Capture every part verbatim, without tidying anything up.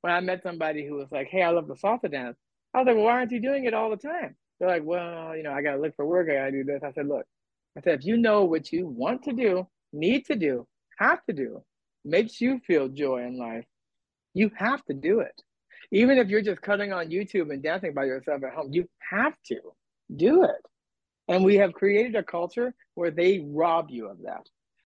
when I met somebody who was like, "Hey, I love the salsa dance," I was like, "Well, why aren't you doing it all the time?" They're like, "Well, you know, I gotta look for work. I gotta do this." I said, "Look, I said if you know what you want to do, need to do, have to do, makes you feel joy in life, you have to do it. Even if you're just cutting on YouTube and dancing by yourself at home, you have to do it." And we have created a culture where they rob you of that.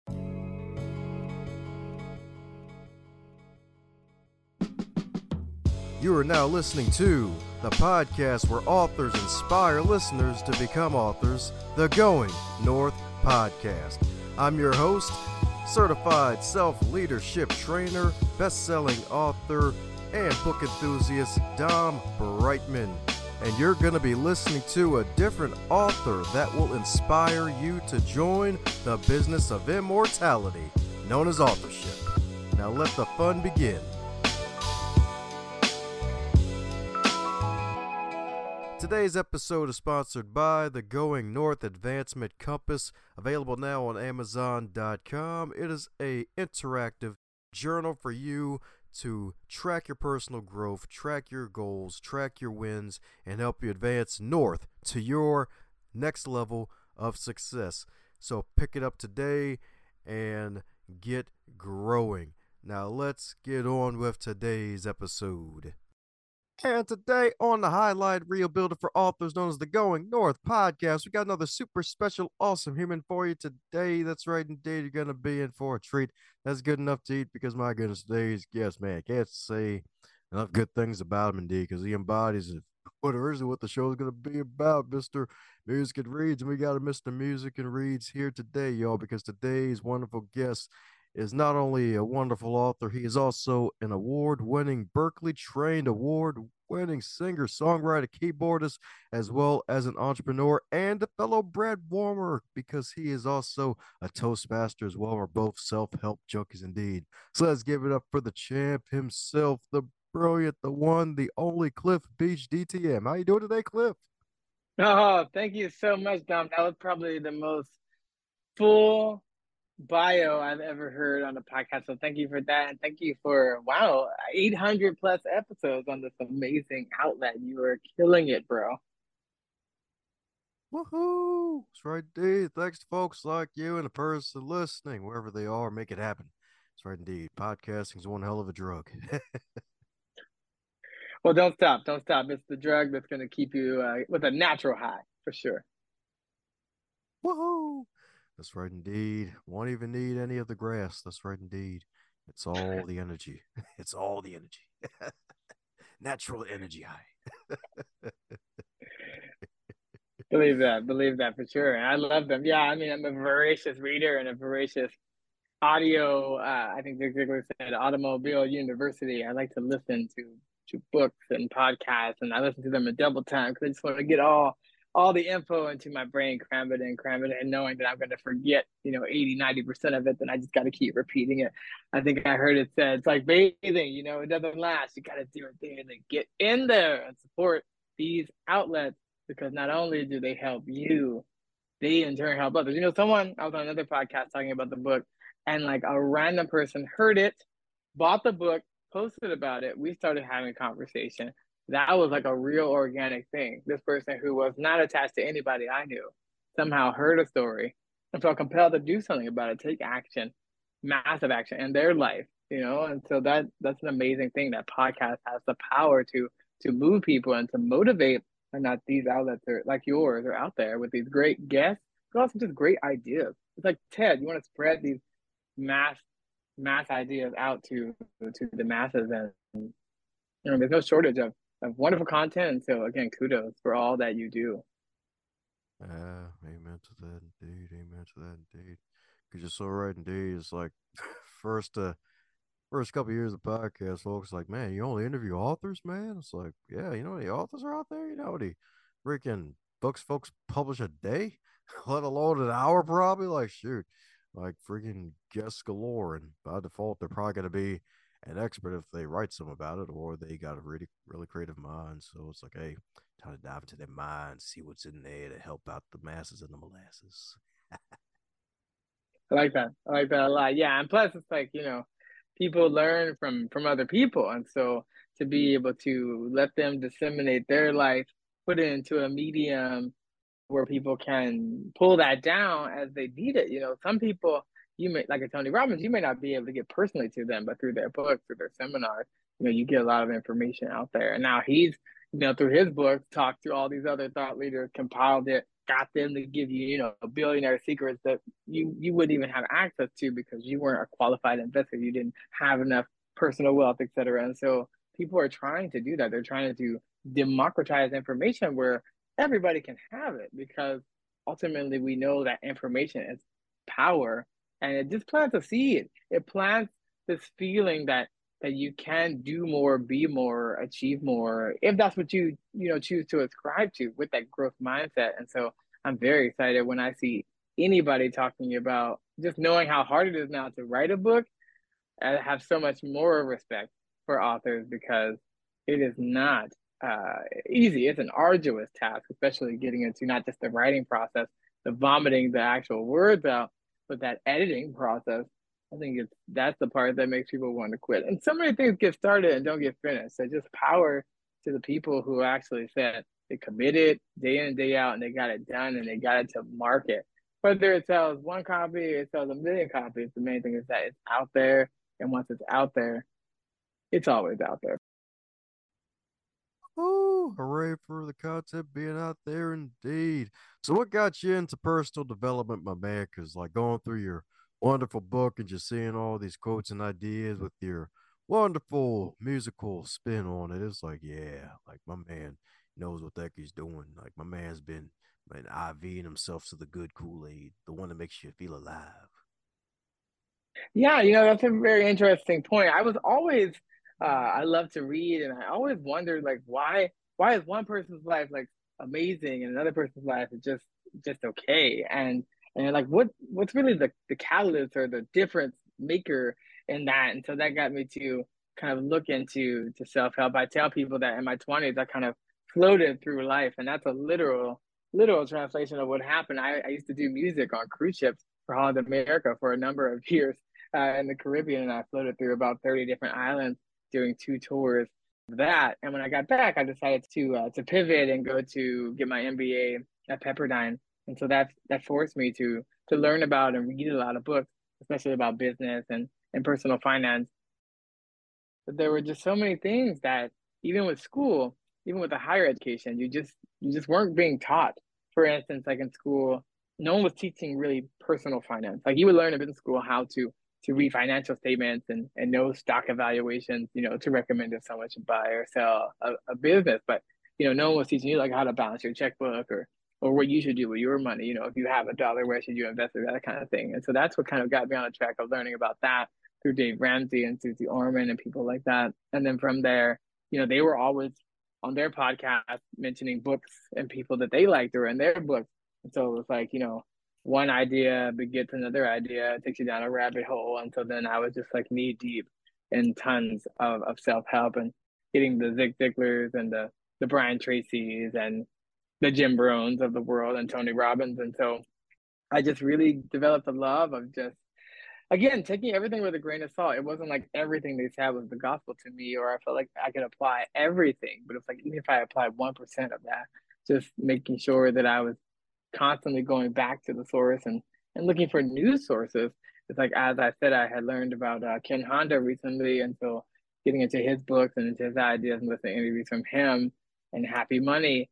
You are now listening to the podcast where authors inspire listeners to become authors, the Going North Podcast. I'm your host, certified self-leadership trainer, best-selling author, and book enthusiast Dom Brightman. And you're going to be listening to a different author that will inspire you to join the business of immortality, known as authorship. Now let the fun begin. Today's episode is sponsored by the Going North Advancement Compass, available now on amazon dot com. It is a interactive journal for you to track your personal growth, track your goals, track your wins, and help you advance north to your next level of success. So pick it up today and get growing. Now let's get on with today's episode. And today on the Highlight Reel Builder for Authors, known as the Going North Podcast, we got another super special, awesome human for you today. That's right, indeed, you're going to be in for a treat. That's good enough to eat because, my goodness, today's guest, man, I can't say enough good things about him, indeed, because he embodies what originally what the show is going to be about, Mister Music and Reads. And we got a Mister Music and Reads here today, y'all, because today's wonderful guest is not only a wonderful author, he is also an award-winning, Berkeley-trained, award-winning singer, songwriter, keyboardist, as well as an entrepreneur and a fellow bread warmer, because he is also a Toastmaster as well. We're both self-help junkies indeed. So let's give it up for the champ himself, the brilliant, the one, the only Cliff Beach D T M. How you doing today, Cliff? Oh, thank you so much, Dom. That was probably the most full bio I've ever heard on the podcast. So thank you for that. And thank you for, wow, eight hundred plus episodes on this amazing outlet. You are killing it, bro. Woohoo! That's right, indeed. Thanks to folks like you and the person listening, wherever they are, make it happen. That's right, indeed. Podcasting is one hell of a drug. Well, don't stop. Don't stop. It's the drug that's going to keep you uh, with a natural high, for sure. Woohoo! That's right, indeed. Won't even need any of the grass. That's right, indeed. It's all the energy. It's all the energy. Natural energy high. Believe that. Believe that for sure. And I love them. Yeah, I mean, I'm a voracious reader and a voracious audio. Uh, I think Zig Ziglar said automobile university. I like to listen to to books and podcasts, and I listen to them in double time because I just want to get all all the info into my brain, cram it in, cram it in, knowing that I'm going to forget, you know, eighty, ninety percent of it, then I just got to keep repeating it. I think I heard it said, it's like bathing, you know, it doesn't last. You got to do it there and then get in there and support these outlets because not only do they help you, they in turn help others. You know, someone, I was on another podcast talking about the book, and like a random person heard it, bought the book, posted about it. We started having a conversation. That was like a real organic thing. This person who was not attached to anybody I knew somehow heard a story and felt compelled to do something about it, take action, massive action in their life, you know? And so that that's an amazing thing that podcast has the power to to move people and to motivate, and that these outlets are like yours are out there with these great guests, but also just great ideas. It's like TED, you want to spread these mass mass ideas out to to the masses, and you know there's no shortage of of wonderful content. And so again, kudos for all that you do. Uh, amen to that indeed. Amen to that indeed. Because you're so right indeed. It's like first uh first couple of years of podcast, folks like, man, you only interview authors, man. It's like, yeah, you know how many authors are out there? You know how many freaking books folks publish a day, let alone an hour, probably. Like, shoot, like freaking guests galore, and by default, they're probably gonna be an expert if they write some about it, or they got a really, really creative mind. So it's like, hey, time to dive into their minds, see what's in there to help out the masses and the molasses. I like that. I like that a lot. Yeah, and plus it's like, you know people learn from from other people. And so to be able to let them disseminate their life, put it into a medium where people can pull that down as they need it. You know, some people, you may, like a Tony Robbins, you may not be able to get personally to them, but through their books, through their seminars, you know, you get a lot of information out there. And now he's, you know, through his books, talked to all these other thought leaders, compiled it, got them to give you, you know, billionaire secrets that you you wouldn't even have access to because you weren't a qualified investor, you didn't have enough personal wealth, et cetera. And so people are trying to do that. They're trying to democratize information where everybody can have it, because ultimately we know that information is power, and it just plants a seed. It plants this feeling that that you can do more, be more, achieve more, if that's what you you know choose to ascribe to with that growth mindset. And so I'm very excited when I see anybody talking about just knowing how hard it is now to write a book. I have so much more respect for authors because it is not uh, easy. It's an arduous task, especially getting into not just the writing process, the vomiting the actual words out, but that editing process. I think it's that's the part that makes people want to quit. And so many things get started and don't get finished. So just power to the people who actually said they committed day in and day out and they got it done and they got it to market. Whether it sells one copy, it sells a million copies, the main thing is that it's out there. And once it's out there, it's always out there. Oh, hooray for the content being out there indeed. So what got you into personal development, my man? Because like going through your wonderful book and just seeing all these quotes and ideas with your wonderful musical spin on it, it's like, yeah, like my man knows what the heck he's doing. Like my man's been an IVing himself to the good Kool-Aid, the one that makes you feel alive. Yeah, you know, that's a very interesting point. I was always uh I love to read, and I always wondered like why why is one person's life like amazing and another person's life is just just okay. And and like what what's really the the catalyst or the difference maker in that. And so that got me to kind of look into to self-help. I tell people that in my twenties I kind of floated through life, and that's a literal literal translation of what happened. I, I used to do music on cruise ships for Holland America for a number of years uh, in the Caribbean, and I floated through about thirty different islands doing two tours of that. And when I got back, I decided to uh, to pivot and go to get my M B A at Pepperdine. And so that that forced me to to learn about and read a lot of books, especially about business and and personal finance. But there were just so many things that even with school, even with the higher education, you just you just weren't being taught. For instance, like in school, no one was teaching really personal finance. Like you would learn a bit in school how to to read financial statements and and know stock evaluations, you know, to recommend if someone should buy or sell a, a business. But you know, no one was teaching you like how to balance your checkbook or or what you should do with your money. You know, if you have a dollar, where should you invest it, that kind of thing. And so that's what kind of got me on the track of learning about that through Dave Ramsey and Susie Orman and people like that. And then from there, you know, they were always on their podcast mentioning books and people that they liked or in their books. And so it was like, you know, one idea begets another idea, takes you down a rabbit hole. And so then I was just like knee deep in tons of, of self-help and getting the Zig Ziglars and the, the Brian Tracy's and the Jim Brones of the world and Tony Robbins. And so I just really developed a love of just again, taking everything with a grain of salt. It wasn't like everything they said was the gospel to me, or I felt like I could apply everything. But it's like even if I applied one percent of that, just making sure that I was constantly going back to the source and and looking for news sources. It's like as I said, I had learned about uh, Ken Honda recently, and so getting into his books and into his ideas and listening to interviews from him and Happy Money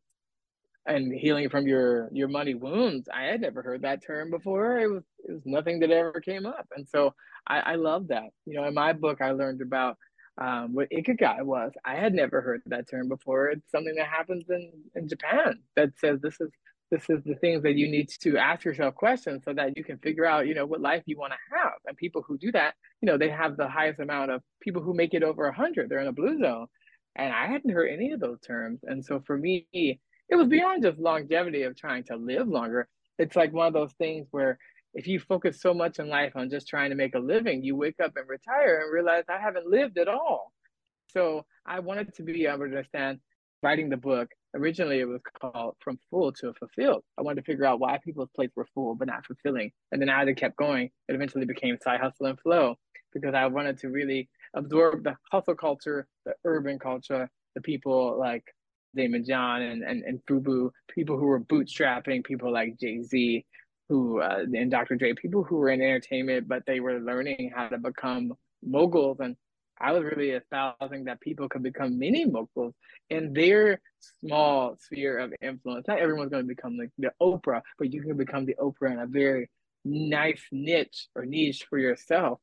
and healing from your your money wounds. I had never heard that term before. It was it was nothing that ever came up, and so I, I love that. You know, in my book, I learned about um, what ikigai was. I had never heard that term before. It's something that happens in in Japan that says this is this is the things that you need to ask yourself questions so that you can figure out, you know, what life you want to have. And people who do that, you know, they have the highest amount of people who make it over a hundred. They're in a blue zone, and I hadn't heard any of those terms. And so for me, it was beyond just longevity of trying to live longer. It's like one of those things where if you focus so much in life on just trying to make a living, you wake up and retire and realize I haven't lived at all. So I wanted to be able to understand writing the book. Originally, it was called From Full to Fulfilled. I wanted to figure out why people's plates were full but not fulfilling. And then as it kept going, it eventually became Side Hustle and Flow. because I wanted to really absorb the hustle culture, the urban culture, the people like Damon John and, and, and Fubu, people who were bootstrapping, people like Jay-Z, who uh, and doctor Dre, people who were in entertainment, but they were learning how to become moguls. And I was really espousing that people could become mini moguls in their small sphere of influence. Not everyone's going to become like the Oprah, but you can become the Oprah in a very nice niche or niche for yourself.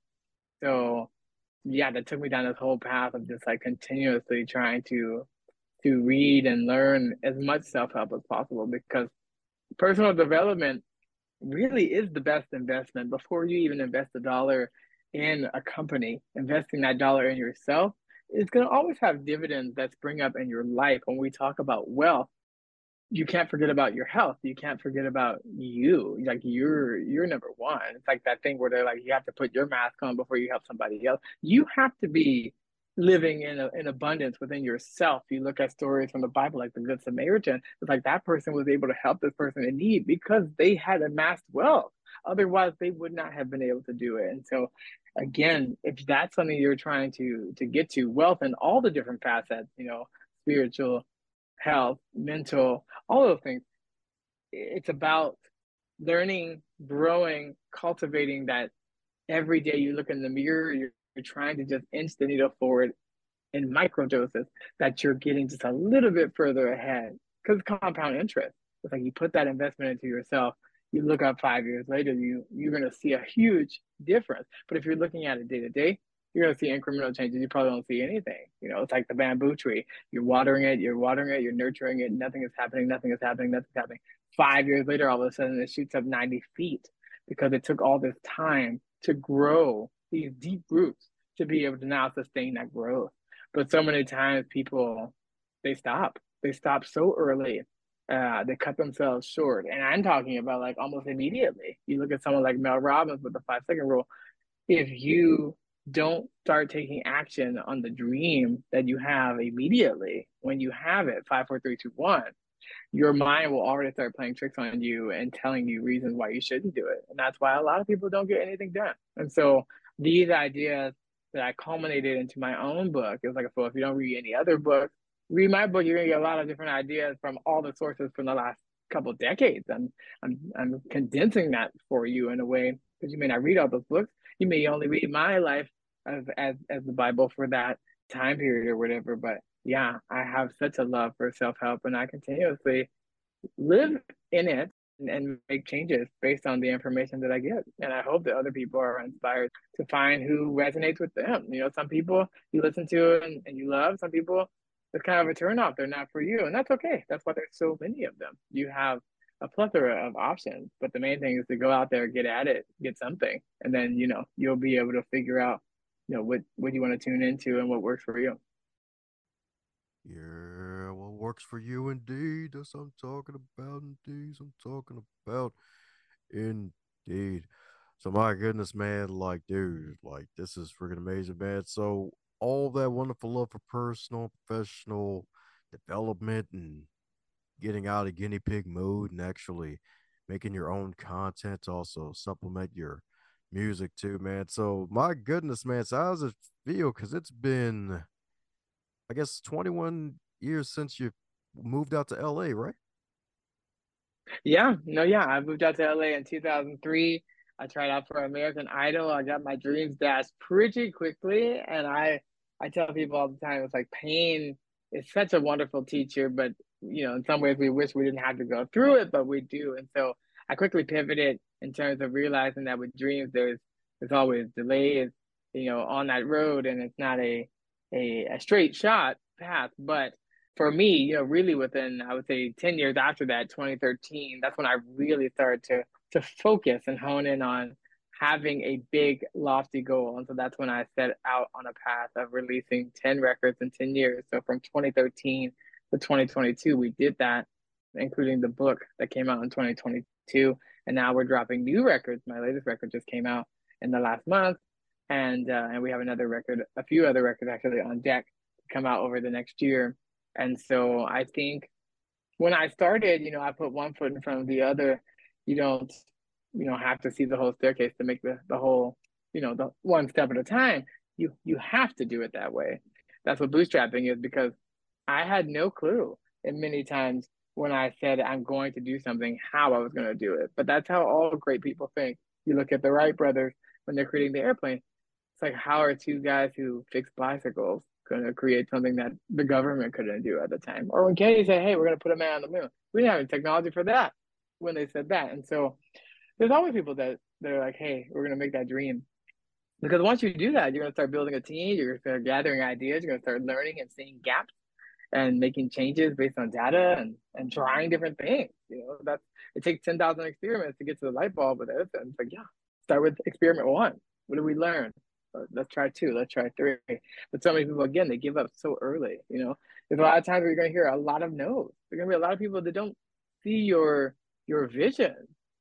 So yeah, that took me down this whole path of just like continuously trying to to read and learn as much self-help as possible, because personal development really is the best investment. Before you even invest a dollar in a company, investing that dollar in yourself is going to always have dividends that spring up in your life. When we talk about wealth, you can't forget about your health. You can't forget about you. Like you're you're number one. It's like that thing where they're like, you have to put your mask on before you help somebody else. You have to be living in a, in abundance within yourself. You look at stories from the Bible, like the Good Samaritan. It's like that person was able to help this person in need because they had amassed wealth. Otherwise, they would not have been able to do it. And so, again, if that's something you're trying to to get to, wealth in all the different facets, you know, spiritual, health, mental, all those things. It's about learning, growing, cultivating that every day you look in the mirror, you're, you're trying to just inch the needle forward in micro doses, that you're getting just a little bit further ahead. Because compound interest, it's like you put that investment into yourself, you look up five years later, you you're gonna see a huge difference. But if you're looking at it day to day, you're gonna see incremental changes. You probably don't see anything. You know, it's like the bamboo tree. You're watering it, you're watering it, you're nurturing it, nothing is happening, nothing is happening, nothing's happening. Five years later, all of a sudden it shoots up ninety feet because it took all this time to grow these deep roots to be able to now sustain that growth. But so many times people, they stop. They stop so early. Uh, they cut themselves short. And I'm talking about like almost immediately. You look at someone like Mel Robbins with the five second rule. If you don't start taking action on the dream that you have immediately, when you have it, five, four, three, two, one, your mind will already start playing tricks on you and telling you reasons why you shouldn't do it. And that's why a lot of people don't get anything done. And so these ideas that I culminated into my own book, it was like, well, if you don't read any other books, read my book, you're gonna get a lot of different ideas from all the sources from the last couple of decades. And I'm I'm condensing that for you in a way, because you may not read all those books. You may only read my life as as as the Bible for that time period or whatever. But yeah, I have such a love for self-help, and I continuously live in it and, and make changes based on the information that I get. And I hope that other people are inspired to find who resonates with them. You know, some people you listen to and, and you love, some people it's kind of a turnoff. They're not for you. And that's okay. That's why there's so many of them. You have a plethora of options, but the main thing is to go out there, get at it, get something. And then, you know, you'll be able to figure out, you know, what, what you want to tune into and what works for you. Yeah, what works for you indeed. That's what I'm talking about indeed. I'm talking about indeed. So my goodness, man, like, dude, like this is freaking amazing, man. So all that wonderful love for personal, professional development and getting out of guinea pig mode and actually making your own content to also supplement your music too, man. So my goodness, man. So how does it feel? Because it's been, I guess, twenty-one years since you moved out to L A, right? Yeah, no, yeah. I moved out to L A in two thousand three. I tried out for American Idol. I got my dreams dashed pretty quickly. And I, I tell people all the time, it's like pain is such a wonderful teacher, but you know, in some ways we wish we didn't have to go through it, but we do. And so I quickly pivoted in terms of realizing that with dreams, there's there's always delays, you know, on that road, and it's not a a, a straight shot path. But for me, you know, really within, I would say ten years after that, twenty thirteen, that's when I really started to to focus and hone in on having a big lofty goal. And so that's when I set out on a path of releasing ten records in ten years. So from twenty thirteen to twenty twenty-two, we did that, including the book that came out in twenty twenty-two. And now we're dropping new records. My latest record just came out in the last month. And uh, and we have another record, a few other records actually on deck to come out over the next year. And so I think when I started, you know, I put one foot in front of the other. You don't, you don't have to see the whole staircase to make the, the whole you know, the one step at a time. You you have to do it that way. That's what bootstrapping is, because I had no clue, and many times when I said I'm going to do something, how I was going to do it. But that's how all great people think. You look at the Wright brothers when they're creating the airplane. It's like, how are two guys who fix bicycles going to create something that the government couldn't do at the time? Or when Kennedy said, hey, we're going to put a man on the moon. We didn't have any technology for that when they said that. And so there's always people that they're like, hey, we're going to make that dream. Because once you do that, you're going to start building a team. You're going to start gathering ideas. You're going to start learning and seeing gaps and making changes based on data and, and trying different things. You know, that's it takes ten thousand experiments to get to the light bulb with it. And it's like, yeah, start with experiment one. What did we learn? Uh, let's try two. Let's try three. But so many people, again, they give up so early. You know, there's a lot of times where you're going to hear a lot of no's. There's going to be a lot of people that don't see your your vision.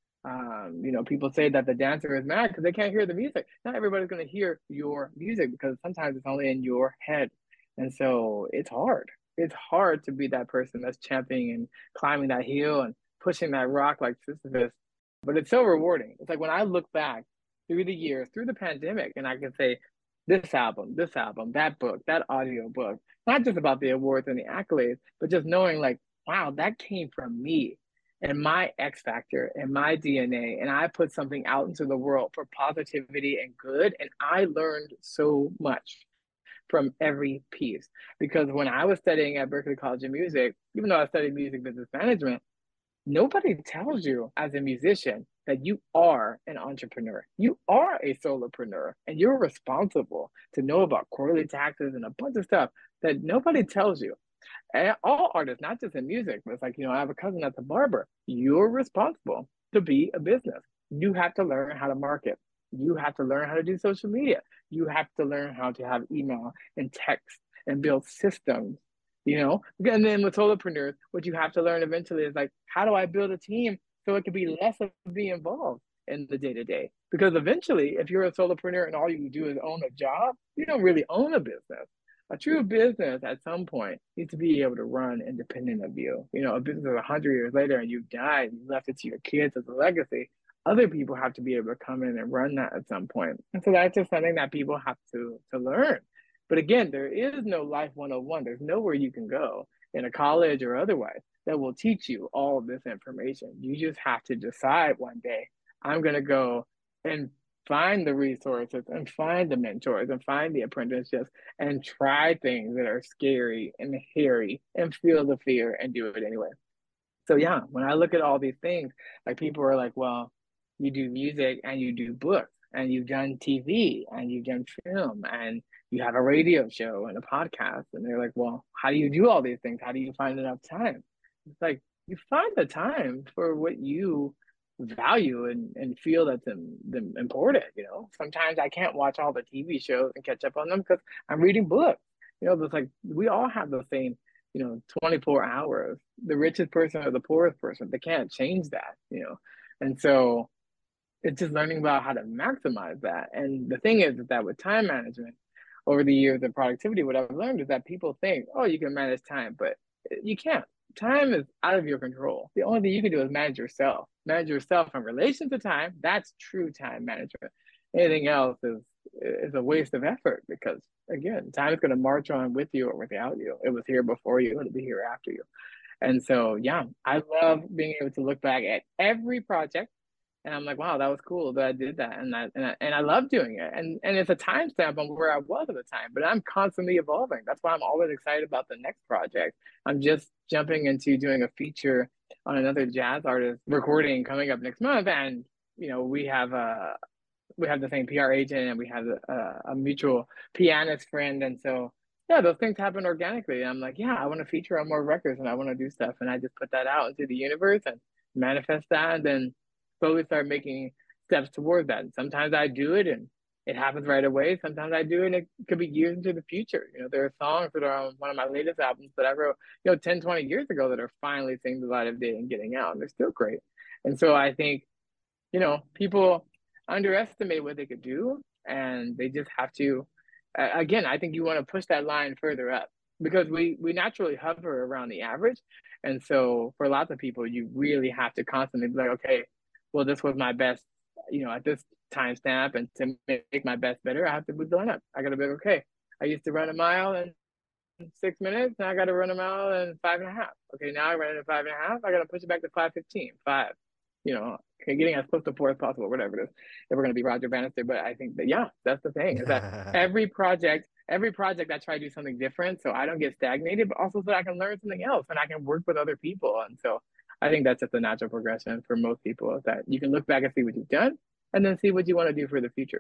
Um, you know, people say that the dancer is mad because they can't hear the music. Not everybody's going to hear your music, because sometimes it's only in your head. And so it's hard. It's hard to be that person that's championing and climbing that hill and pushing that rock like Sisyphus. But it's so rewarding. It's like when I look back through the years, through the pandemic, and I can say, this album, this album, that book, that audio book, not just about the awards and the accolades, but just knowing like, wow, that came from me and my X factor and my D N A. And I put something out into the world for positivity and good. And I learned so much from every piece. Because when I was studying at Berklee College of Music, even though I studied music business management, nobody tells you as a musician that you are an entrepreneur. You are a solopreneur, and you're responsible to know about quarterly taxes and a bunch of stuff that nobody tells you. And all artists, not just in music, but it's like, you know, I have a cousin that's a barber. You're responsible to be a business. You have to learn how to market. You have to learn how to do social media. You have to learn how to have email and text and build systems, you know? And then with solopreneurs, what you have to learn eventually is like, how do I build a team so it can be less of being involved in the day-to-day? Because eventually, if you're a solopreneur and all you do is own a job, you don't really own a business. A true business at some point needs to be able to run independent of you. You know, a business a hundred years later and you've died and you left it to your kids as a legacy, other people have to be able to come in and run that at some point. And so that's just something that people have to to learn. But again, there is no life one oh one. There's nowhere you can go in a college or otherwise that will teach you all of this information. You just have to decide one day, I'm going to go and find the resources and find the mentors and find the apprenticeships and try things that are scary and hairy and feel the fear and do it anyway. So yeah, when I look at all these things, like people are like, well, you do music and you do books and you've done T V and you've done film and you have a radio show and a podcast. And they're like, well, how do you do all these things? How do you find enough time? It's like, you find the time for what you value and, and feel that's in, the important. You know, sometimes I can't watch all the T V shows and catch up on them because I'm reading books. You know, it's like we all have the same, you know, twenty-four hours. The richest person or the poorest person, they can't change that, you know. And so it's just learning about how to maximize that. And the thing is, is that with time management over the years of productivity, what I've learned is that people think, oh, you can manage time, but you can't. Time is out of your control. The only thing you can do is manage yourself. Manage yourself in relation to time. That's true time management. Anything else is is a waste of effort because, again, time is going to march on with you or without you. It was here before you. It'll be here after you. And so, yeah, I love being able to look back at every project. And I'm like, wow, that was cool that I did that. And I, and I, and I love doing it. And, and it's a timestamp on where I was at the time, but I'm constantly evolving. That's why I'm always excited about the next project. I'm just jumping into doing a feature on another jazz artist recording coming up next month. And, you know, we have a, we have the same P R agent and we have a, a mutual pianist friend. And so, yeah, those things happen organically. And I'm like, yeah, I want to feature on more records and I want to do stuff. And I just put that out into the universe and manifest that. And then slowly start making steps towards that. And sometimes I do it and it happens right away. Sometimes I do it and it could be years into the future. You know, there are songs that are on one of my latest albums that I wrote, you know, ten, twenty years ago that are finally seeing the light of day and getting out. And they're still great. And so I think, you know, people underestimate what they could do and they just have to, uh, again, I think you want to push that line further up because we, we naturally hover around the average. And so for lots of people, you really have to constantly be like, okay, well, this was my best, you know, at this timestamp, and to make my best better, I have to move the line up. I got to be like, okay, I used to run a mile in six minutes. Now I got to run a mile in five and a half. Okay, now I run it in five and a half. I got to push it back to five fifteen, five. You know, okay, getting as close to four as possible, whatever it is. If we're going to be Roger Bannister, but I think that yeah, that's the thing is that every project, every project, I try to do something different, so I don't get stagnated, but also so that I can learn something else and I can work with other people. And so I think that's just a natural progression for most people is that you can look back and see what you've done, and then see what you want to do for the future.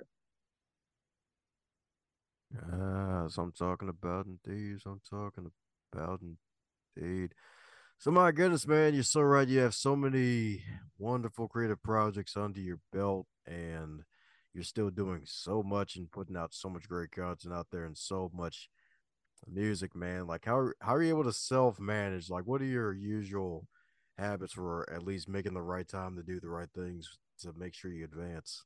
Ah, so I'm talking about indeed. So I'm talking about indeed. So my goodness, man, you're so right. You have so many wonderful creative projects under your belt, and you're still doing so much and putting out so much great content out there and so much music, man. Like how how are you able to self manage? Like, what are your usual habits for at least making the right time to do the right things to make sure you advance?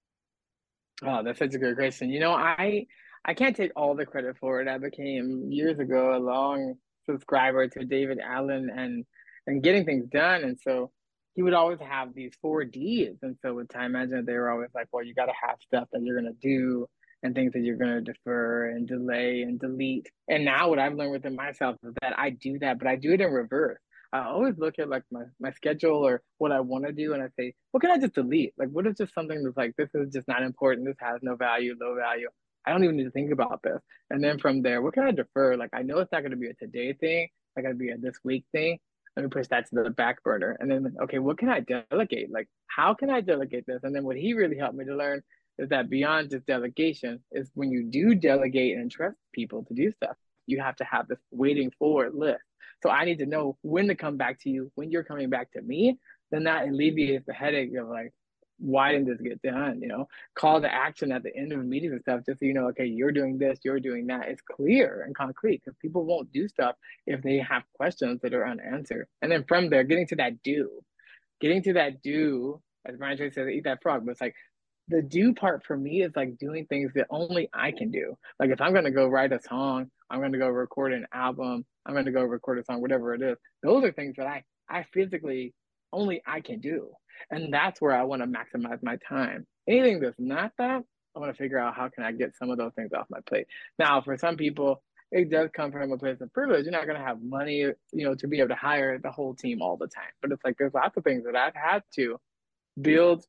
Oh, that's such a good question. You know, I I can't take all the credit for it. I became years ago a long subscriber to David Allen and and getting things done. And so he would always have these four Ds. And so with time management, they were always like, well, you got to have stuff that you're gonna do and things that you're gonna defer and delay and delete. And now what I've learned within myself is that I do that, but I do it in reverse. I always look at like my, my schedule or what I want to do, and I say, what can I just delete? Like, what is just something that's like, this is just not important. This has no value, low value. I don't even need to think about this. And then from there, what can I defer? Like, I know it's not going to be a today thing. It's going to be a this week thing. Let me push that to the back burner. And then, okay, what can I delegate? Like, how can I delegate this? And then what he really helped me to learn is that beyond just delegation is when you do delegate and trust people to do stuff, you have to have this waiting forward list. So I need to know when to come back to you, when you're coming back to me, then that alleviates the headache of like, why didn't this get done? You know, call to action at the end of meetings and stuff, just so you know, okay, you're doing this, you're doing that. It's clear and concrete because people won't do stuff if they have questions that are unanswered. And then from there, getting to that do, getting to that do, as Brian Tracy says, eat that frog, but it's like the do part for me is like doing things that only I can do. Like if I'm gonna go write a song, I'm gonna go record an album, I'm gonna go record a song, whatever it is. Those are things that I I physically only I can do, and that's where I want to maximize my time. Anything that's not that, I want to figure out how can I get some of those things off my plate. Now, for some people, it does come from a place of privilege. You're not gonna have money, you know, to be able to hire the whole team all the time. But it's like there's lots of things that I've had to build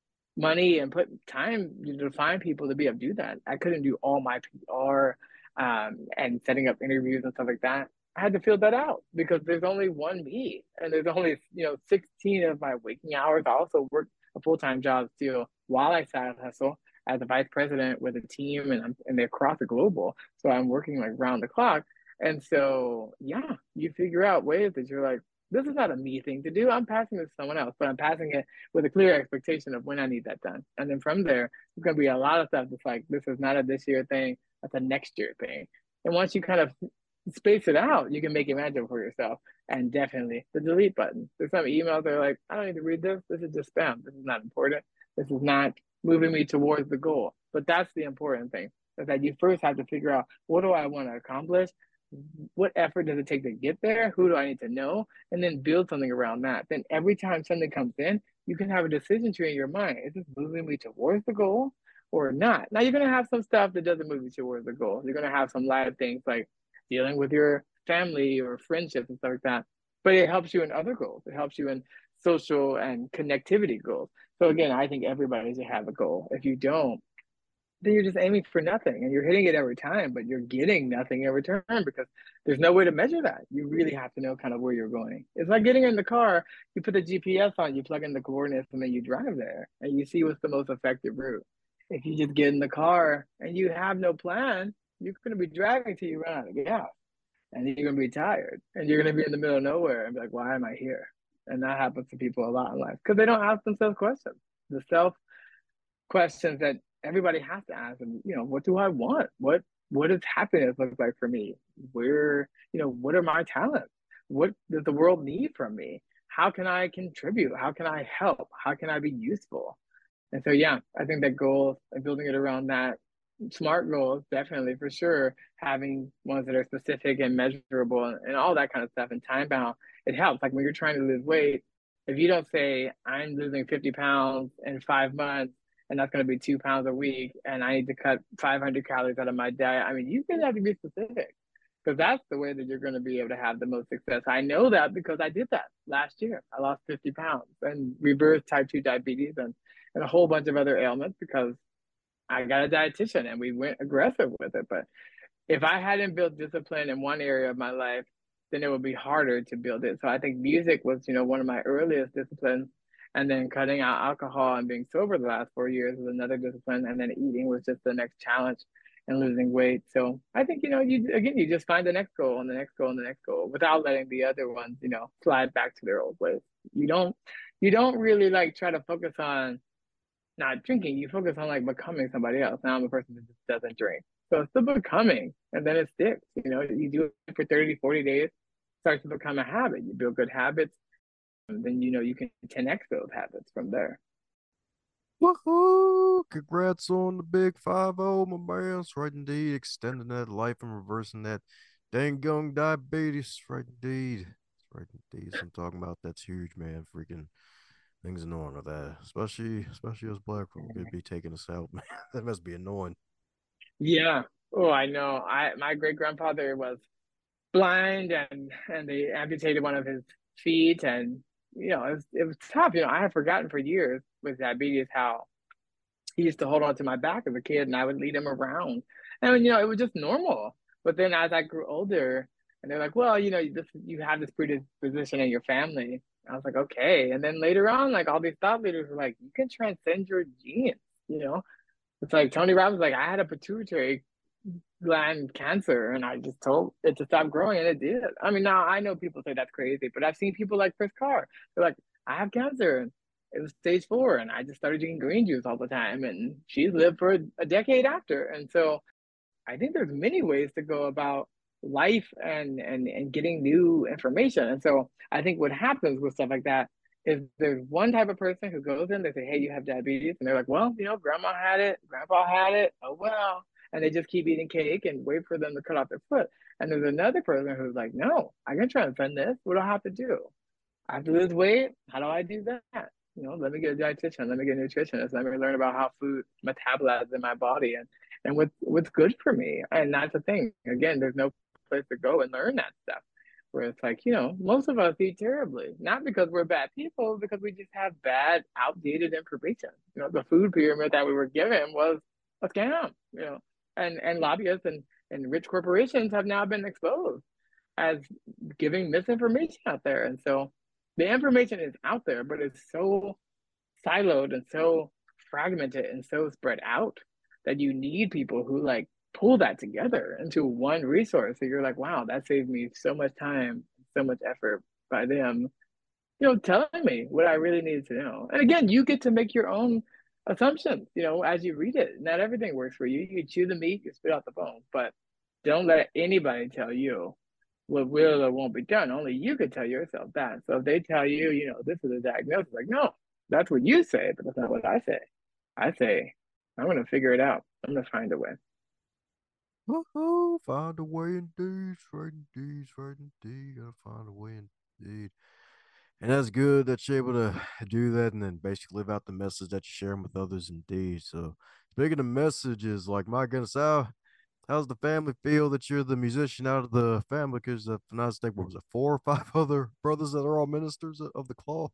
money and put time to find people to be able to do that. I couldn't do all my P R um, and setting up interviews and stuff like that. I had to fill that out because there's only one me, and there's only you know sixteen of my waking hours. I also work a full time job still while I side hustle as a vice president with a team, and I'm and they're across the global. So I'm working like round the clock. And so yeah, you figure out ways that you're like, this is not a me thing to do. I'm passing this to someone else, but I'm passing it with a clear expectation of when I need that done. And then from there, it's going to be a lot of stuff that's like, this is not a this year thing, that's a next year thing. And once you kind of space it out, you can make it manageable for yourself. And definitely the delete button. There's some emails that are like, I don't need to read this. This is just spam. This is not important. This is not moving me towards the goal. But that's the important thing, is that you first have to figure out, what do I want to accomplish? What effort does it take to get there? Who do I need to know? And then build something around that. Then every time something comes in, you can have a decision tree in your mind. Is this moving me towards the goal or not? Now you're gonna have some stuff that doesn't move you towards the goal. You're gonna have some live things like dealing with your family or friendships and stuff like that. But it helps you in other goals. It helps you in social and connectivity goals. So again, I think everybody should have a goal. If you don't, then you're just aiming for nothing and you're hitting it every time, but you're getting nothing in return because there's no way to measure that. You really have to know kind of where you're going. It's like getting in the car, you put the G P S on, you plug in the coordinates, and then you drive there and you see what's the most effective route. If you just get in the car and you have no plan, you're going to be driving till you run out of gas and you're going to be tired and you're going to be in the middle of nowhere and be like, why am I here? And that happens to people a lot in life because they don't ask themselves questions. The self questions that everybody has to ask them, you know, what do I want? What what does happiness look like for me? Where, you know, what are my talents? What does the world need from me? How can I contribute? How can I help? How can I be useful? And so yeah, I think that goals and building it around that, smart goals, definitely for sure, having ones that are specific and measurable and, and all that kind of stuff and time bound, it helps. Like when you're trying to lose weight, if you don't say I'm losing fifty pounds in five months and that's going to be two pounds a week, and I need to cut five hundred calories out of my diet. I mean, you can have to be specific because that's the way that you're going to be able to have the most success. I know that because I did that last year. I lost fifty pounds and reversed type two diabetes and, and a whole bunch of other ailments because I got a dietitian and we went aggressive with it. But if I hadn't built discipline in one area of my life, then it would be harder to build it. So I think music was, you know, one of my earliest disciplines. And then cutting out alcohol and being sober the last four years was another discipline. And then eating was just the next challenge and losing weight. So I think, you know, you again, you just find the next goal and the next goal and the next goal without letting the other ones, you know, slide back to their old ways. You don't you don't really like try to focus on not drinking, you focus on like becoming somebody else. Now I'm a person that just doesn't drink. So it's the becoming, and then it sticks. You know, you do it for thirty, forty days, starts to become a habit. You build good habits, and then you know you can ten x those habits from there. Woohoo! Congrats on the big five oh, my man. That's right indeed. Extending that life and reversing that dang gum diabetes. Right indeed. That's right indeed. So I'm talking about that's huge, man. Freaking things annoying with that. Especially especially as black folk could be taking us out, man. That must be annoying. Yeah. Oh, I know. I my great grandfather was blind, and and they amputated one of his feet, and you know it was it was tough. You know, I had forgotten for years with diabetes how he used to hold on to my back as a kid, and I would lead him around. And you know, it was just normal. But then as I grew older, and they're like, well, you know, this you have this predisposition in your family. I was like, okay. And then later on, like all these thought leaders were like, you can transcend your genes. You know, it's like Tony Robbins, like I had a pituitary gland cancer, and I just told it to stop growing, and it did. I mean, now I know people say that's crazy, but I've seen people like Chris Carr. They're like, I have cancer, and it was stage four, and I just started drinking green juice all the time, and she's lived for a, a decade after. And so I think there's many ways to go about life and and and getting new information. And so I think what happens with stuff like that is there's one type of person who goes in, they say, hey, you have diabetes, and they're like, well, you know, grandma had it, grandpa had it, oh well, and they just keep eating cake and wait for them to cut off their foot. And there's another person who's like, no, I can transcend this. What do I have to do? I have to lose weight. How do I do that? You know, let me get a dietitian, let me get a nutritionist, let me learn about how food metabolizes in my body and and what's what's good for me. And that's the thing. Again, there's no place to go and learn that stuff. Where it's like, you know, most of us eat terribly, not because we're bad people, because we just have bad, outdated information. You know, the food pyramid that we were given was a scam, you know, and and lobbyists and and rich corporations have now been exposed as giving misinformation out there. And so the information is out there, but it's so siloed and so fragmented and so spread out that you need people who like pull that together into one resource. So you're like, wow, that saved me so much time, so much effort by them, you know, telling me what I really needed to know. And again, you get to make your own assumptions, you know, as you read it. Not everything works for you. You chew the meat, you spit out the bones, but don't let anybody tell you what will or won't be done. Only you could tell yourself that. So if they tell you, you know, this is a diagnosis, like, no, that's what you say, but that's not what I say. I say, I'm going to figure it out. I'm going to find a way. Woohoo! Find a way indeed, right indeed, right indeed. Gotta find a way indeed. And that's good that you're able to do that and then basically live out the message that you're sharing with others indeed. So speaking of messages, like my goodness, how how's the family feel that you're the musician out of the family? Because if I'm not mistaken, what was it, four or five other brothers that are all ministers of the cloth?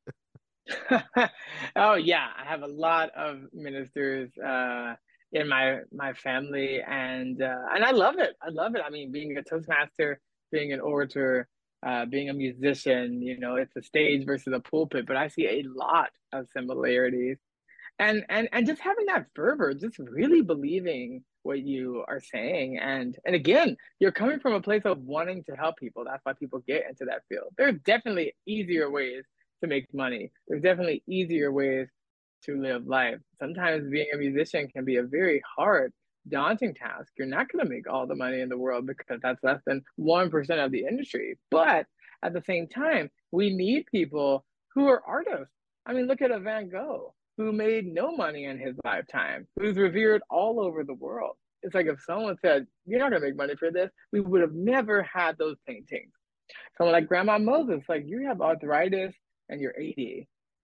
Oh yeah, I have a lot of ministers uh, in my my family, and uh, and I love it. I love it. I mean, being a Toastmaster, being an orator, uh, being a musician, you know, it's a stage versus a pulpit, but I see a lot of similarities. And and and just having that fervor, just really believing what you are saying. And and again, you're coming from a place of wanting to help people. That's why people get into that field. There's definitely easier ways to make money. There's definitely easier ways to live life. Sometimes being a musician can be a very hard, daunting task. You're not going to make all the money in the world because that's less than one percent of the industry. But at the same time, we need people who are artists. I mean, look at a Van Gogh who made no money in his lifetime, who's revered all over the world. It's like if someone said, you're not going to make money for this, we would have never had those paintings. Someone like Grandma Moses, like you have arthritis and you're eighty.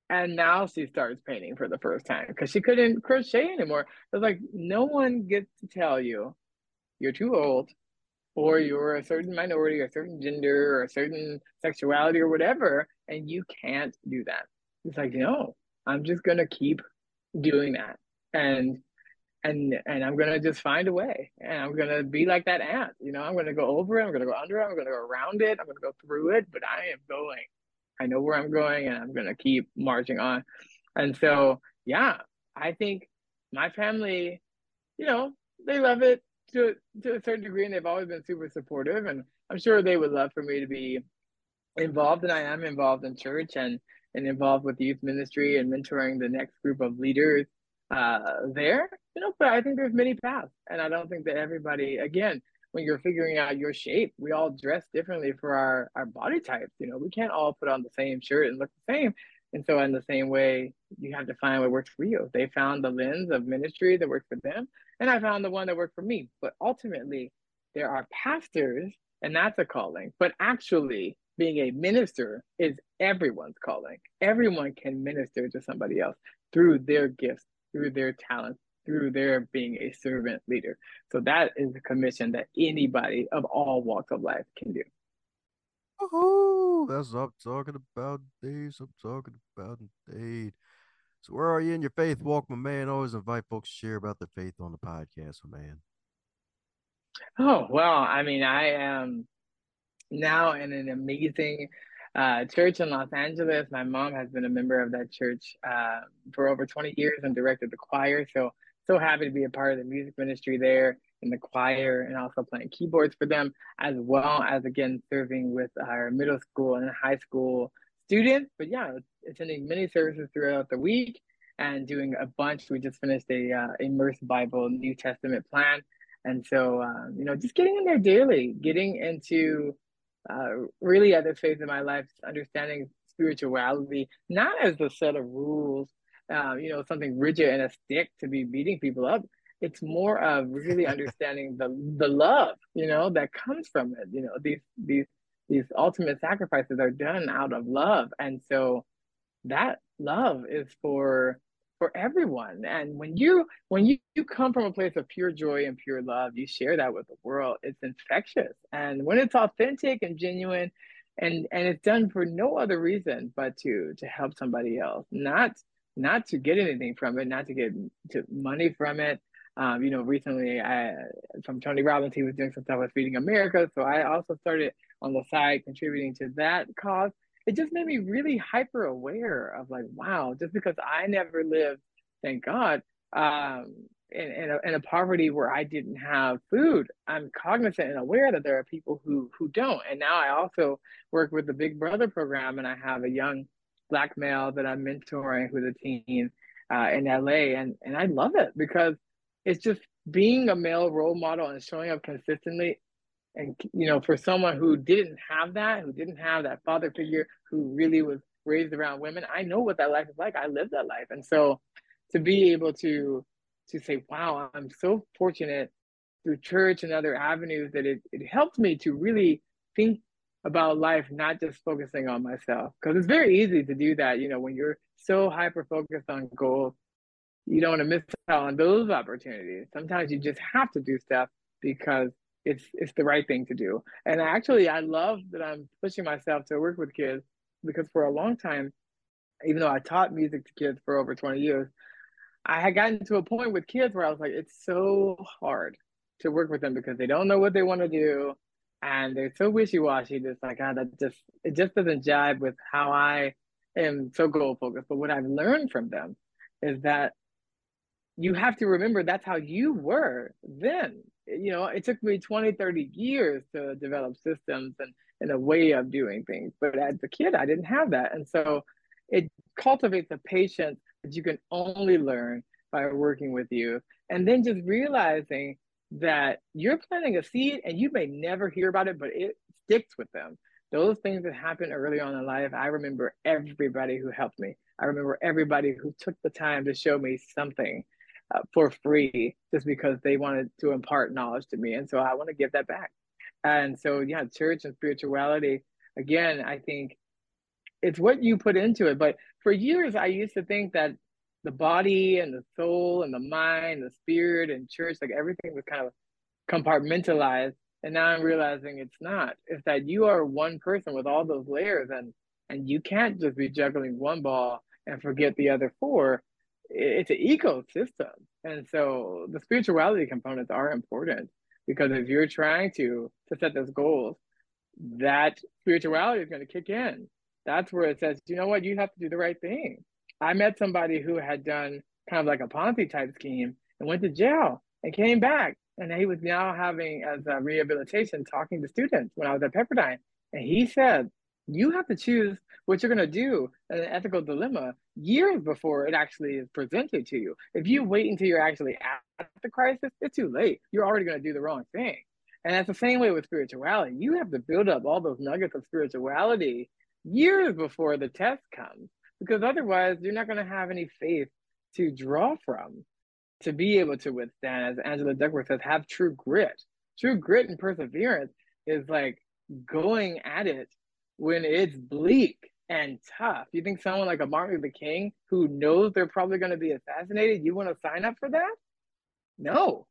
And now she starts painting for the first time because she couldn't crochet anymore. It's like no one gets to tell you you're too old or you're a certain minority or a certain gender or a certain sexuality or whatever, and you can't do that. It's like, no, I'm just gonna keep doing that. And and and I'm gonna just find a way. And I'm gonna be like that ant, you know, I'm gonna go over it, I'm gonna go under it, I'm gonna go around it, I'm gonna go through it, but I am going. I know where I'm going and I'm gonna keep marching on. And so, yeah, I think my family, you know, they love it to to a certain degree, and they've always been super supportive. And I'm sure they would love for me to be involved, and I am involved in church and and involved with youth ministry and mentoring the next group of leaders uh, there. You know, but I think there's many paths, and I don't think that everybody. Again, when you're figuring out your shape, we all dress differently for our our body types. You know, we can't all put on the same shirt and look the same. And so, in the same way, you have to find what works for you. They found the lens of ministry that worked for them, and I found the one that worked for me. But ultimately, there are pastors, and that's a calling. But actually, being a minister is everyone's calling. Everyone can minister to somebody else through their gifts, through their talents, through their being a servant leader. So that is a commission that anybody of all walks of life can do. Oh, that's what I'm talking about, Dave. I'm talking about indeed. So, where are you in your faith walk, my man? Always invite folks to share about their faith on the podcast, my man. Oh, well, I mean, I am now in an amazing uh, church in Los Angeles. My mom has been a member of that church uh, for over twenty years and directed the choir. So, so happy to be a part of the music ministry there in the choir and also playing keyboards for them, as well as, again, serving with our middle school and high school students. But yeah, attending many services throughout the week and doing a bunch. We just finished a uh, Immersed Bible New Testament plan. And so, uh, you know, just getting in there daily, getting into uh, really at this phase of my life, understanding spirituality, not as a set of rules, uh, you know, something rigid and a stick to be beating people up. It's more of really understanding the the love, you know, that comes from it. You know, these these these ultimate sacrifices are done out of love, and so that love is for for everyone. And when you when you, you come from a place of pure joy and pure love, you share that with the world. It's infectious. And when it's authentic and genuine, and and it's done for no other reason but to to help somebody else, not not to get anything from it, not to get to money from it. Um, you know, recently I from Tony Robbins, he was doing some stuff with Feeding America. So I also started on the side contributing to that cause. It just made me really hyper aware of like, wow, just because I never lived, thank God, um, in, in, a, in a poverty where I didn't have food, I'm cognizant and aware that there are people who who don't. And now I also work with the Big Brother program, and I have a young black male that I'm mentoring who's a teen uh, in L A, and and I love it because it's just being a male role model and showing up consistently. And you know, for someone who didn't have that, who didn't have that father figure, who really was raised around women, I know what that life is like. I lived that life. And so to be able to to say, wow, I'm so fortunate through church and other avenues that it, it helped me to really think about life, not just focusing on myself. Because it's very easy to do that, you know, when you're so hyper focused on goals, you don't want to miss out on those opportunities. Sometimes you just have to do stuff because it's it's the right thing to do. And actually, I love that I'm pushing myself to work with kids because for a long time, even though I taught music to kids for over twenty years, I had gotten to a point with kids where I was like, it's so hard to work with them because they don't know what they want to do and they're so wishy-washy. Just like, ah, that just it just doesn't jive with how I am so goal focused. But what I've learned from them is that you have to remember that's how you were then. You know, it took me twenty, thirty years to develop systems and, and a way of doing things. But as a kid, I didn't have that. And so it cultivates a patience that you can only learn by working with you. And then just realizing that you're planting a seed and you may never hear about it, but it sticks with them. Those things that happen early on in life, I remember everybody who helped me. I remember everybody who took the time to show me something uh, for free just because they wanted to impart knowledge to me. And so I want to give that back. And so, yeah, church and spirituality, again, I think it's what you put into it. But for years, I used to think that the body and the soul and the mind, the spirit and church, like everything was kind of compartmentalized. And now I'm realizing it's not. It's that you are one person with all those layers, and and you can't just be juggling one ball and forget the other four. It's an ecosystem. And so the spirituality components are important, because if you're trying to to set those goals, that spirituality is going to kick in. That's where it says, you know what, you have to do the right thing. I met somebody who had done kind of like a Ponzi type scheme and went to jail and came back. And he was now having as a rehabilitation talking to students when I was at Pepperdine. And he said, you have to choose what you're going to do in an ethical dilemma years before it actually is presented to you. If you wait until you're actually at the crisis, it's too late. You're already going to do the wrong thing. And that's the same way with spirituality. You have to build up all those nuggets of spirituality years before the test comes, because otherwise you're not going to have any faith to draw from to be able to withstand. As Angela Duckworth says, have true grit. True grit and perseverance is like going at it when it's bleak and tough. You think someone like a Martin Luther King, who knows they're probably going to be assassinated, you want to sign up for that? No.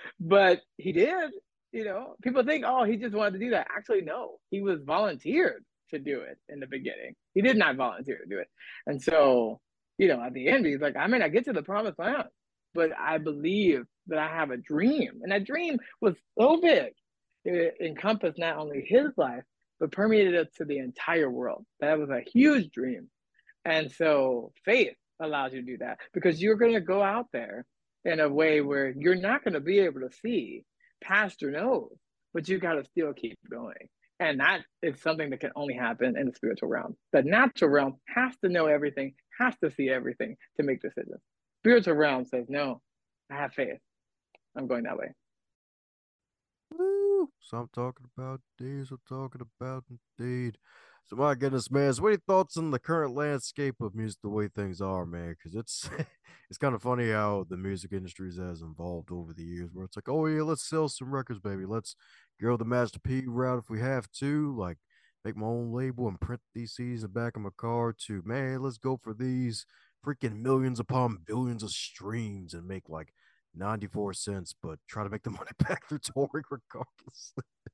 But he did. You know, people think, oh, he just wanted to do that. Actually, no, he was volunteered to do it in the beginning. He did not volunteer to do it. And so, you know, at the end, he's like, I may not get to the promised land, but I believe that I have a dream. And that dream was so big, it encompassed not only his life, but permeated it to the entire world. That was a huge dream. And so faith allows you to do that, because you're going to go out there in a way where you're not going to be able to see past your nose, but you got to still keep going. And that is something that can only happen in the spiritual realm. The natural realm has to know everything, has to see everything to make decisions. Spiritual realm says, no, I have faith. I'm going that way. Woo! So I'm talking about indeed. I'm talking about indeed. So my goodness, man. So what are your thoughts on the current landscape of music, the way things are, man? Because it's it's kind of funny how the music industry has evolved over the years, where it's like, oh yeah, let's sell some records, baby. Let's go the Master P route if we have to, like make my own label and print these C Ds in the back of my car. To man, let's go for these freaking millions upon billions of streams and make like ninety-four cents, but try to make the money back through touring regardless.